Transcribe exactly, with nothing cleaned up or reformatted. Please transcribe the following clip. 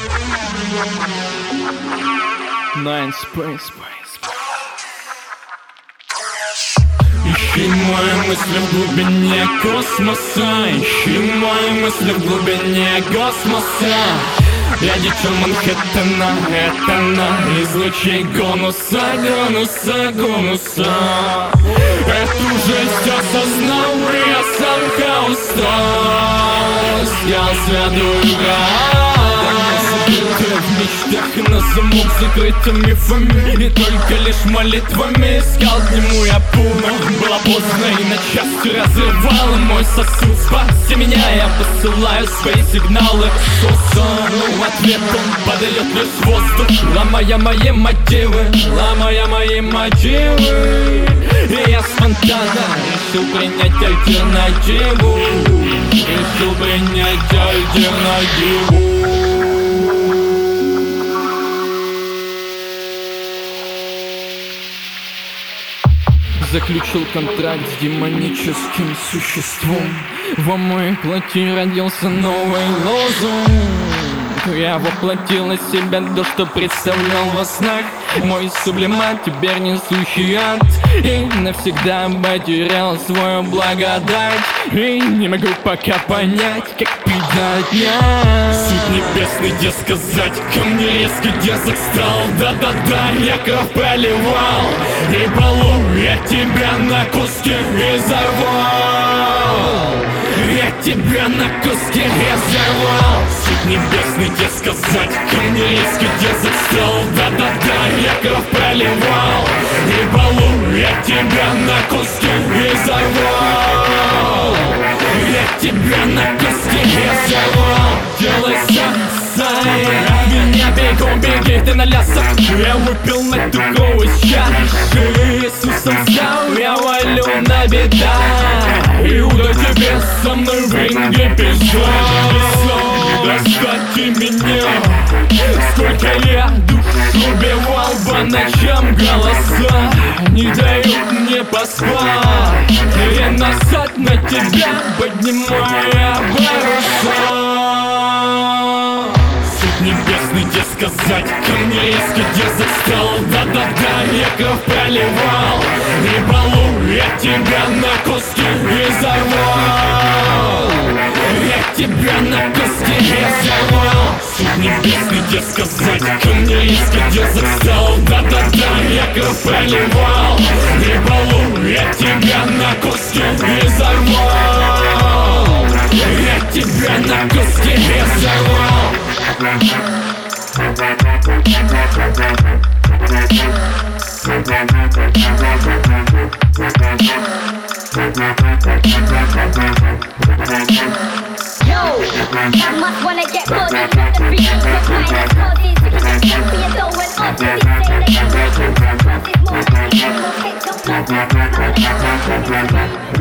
Nine Space. Ищи мои мысли в глубине космоса, ищи мои мысли в глубине космоса. Я дитё Манхэттена, это на излучей гонуса, гонуса, гонуса. Эту жизнь осознал, и я сам хаос. Я следую Ты в мечтах на замок закрытым мифами, и только лишь молитвами искал к нему я пуну. Было поздно и на части разрывало мой сосуд. Спаси меня, я посылаю свои сигналы Иисуса, но в ответ он подает лишь воздух, ломая мои мотивы, ломая мои мотивы. И я спонтанно решил принять альтернативу, решил принять альтернативу. Заключил контракт с демоническим существом. Во моей плоти родился новый лозунг. Я воплотил на себя то, что представлял во снах. Мой сублимат теперь несущий ад, и навсегда потерял свою благодать. И не могу пока понять, как бедня. Суть небесный, где сказать, ко мне резкий дерзок стал. Да-да-да, я кровь проливал, и балу я тебя на куски разорвал. Я тебя на куски разорвал. Суть небесный, где сказать, ко мне резкий дерзок стал. Да-да-да, я кровь проливал, и балу я тебя на куски разорвал. Я тебя на куски разорвал. Делай сам, от меня бегом беги, ты на лясах. Я выпил на тугу из чаши, Иисусом взял, я валю на беда. Иуда, тебе со мной в ринге пизда. Достайте меня, сколько я душ убивал по ночам, голоса не дают мне поспать. И насать на тебя, поднимая паруса. Небесный, где сказать, ко мне резкий дерзок стал. Да-да-да, я кровь проливал, и балу я тебя на куски разорвал. Я тебя на куски разорвал. Суд небесный, где сказать, ко мне резкий дерзок стал. Да-да-да, я кровь проливал, и балу я тебя на куски разорвал. Я тебя на куски разорвал. Yo, I must wanna get body, not the three plus minus bodies. Because I can't be a dough and all to this say that I'm more, more, more, more, more, more, more, more, more, more, more, more, more, more, more,